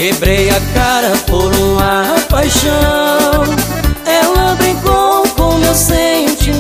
Quebrei a cara por uma paixão. Ela brincou com meus sentimentos,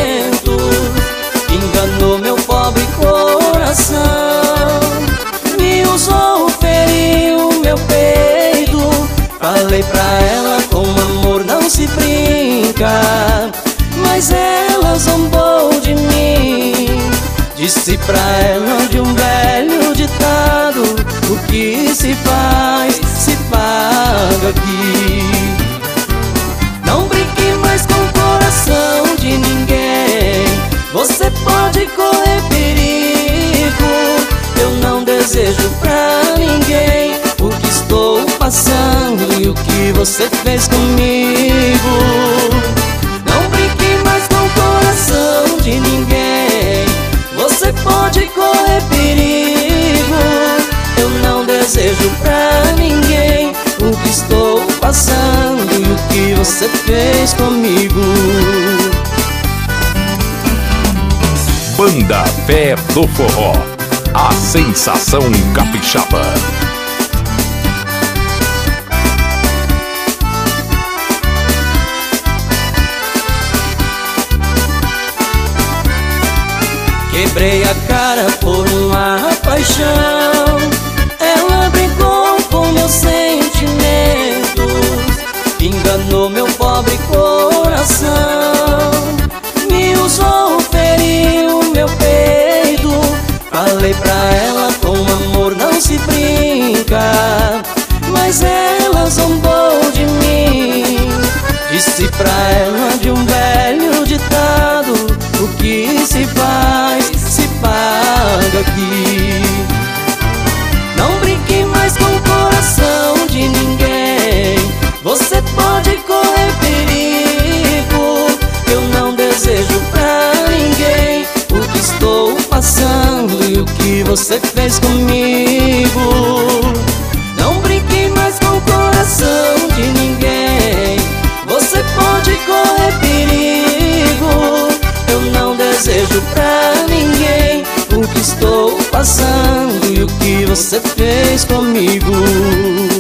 enganou meu pobre coração. Me usou, feriu meu peito. Falei pra ela, com amor não se brinca, mas ela zombou de mim. Disse pra ela de um velho ditado: o que se faz, se paga aqui. Não brinque mais com o coração de ninguém, você pode correr perigo. Eu não desejo pra ninguém o que estou passando e o que você fez comigo. Não brinque mais com o coração de ninguém, você pode correr perigo. Eu não desejo pra ninguém o que estou passando e o que você fez comigo. Banda Fé do Forró, a sensação capixaba. Quebrei a cara por uma paixão. Ela brincou com meus sentimentos, enganou meu pobre coração. Me usou, feriu meu peito. Falei pra ela, com amor não se brinca, mas ela zombou de mim. Disse pra ela de um velho ditado: o que se faz, se paga aqui. Não brinque mais com o coração de ninguém, você pode correr perigo. Eu não desejo pra ninguém o que estou passando e o que você fez comigo. Não brinque mais com o coração de ninguém, você pode correr perigo. Eu não desejo pra ninguém o que estou passando e o que você fez comigo.